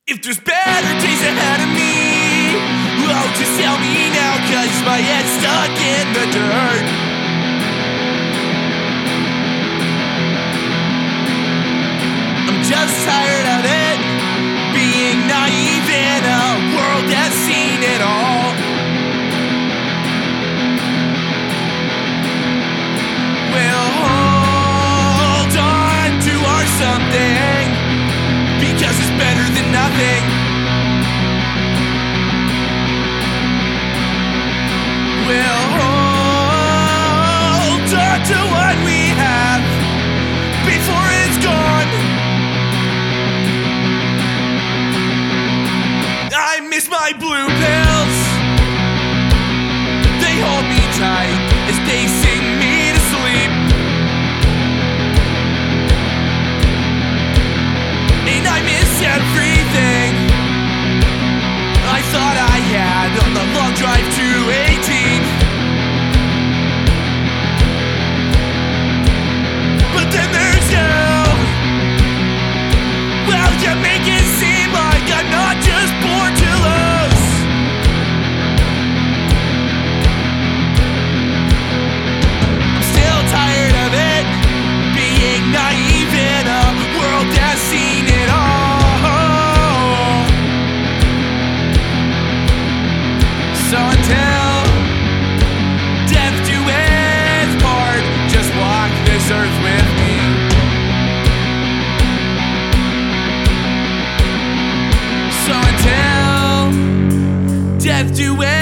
If there's better days ahead of me, oh, just tell me now, 'cause my head's stuck in the dirt. I'm just tired of it, being naive in a world that's seen it all. We'll hold on to our something, because it's better than nothing. We'll hold on to what we have before it's gone. I miss my blue pills. They hold me tight as they sing me to sleep. And I miss everything I thought I had on the long drive to 18. But then there's you. Well, you make it seem like I'm not just born to lose. I'm still tired of it, being naive in a world that's seen it all. So until death do its part, just walk this earth with me. So until death do its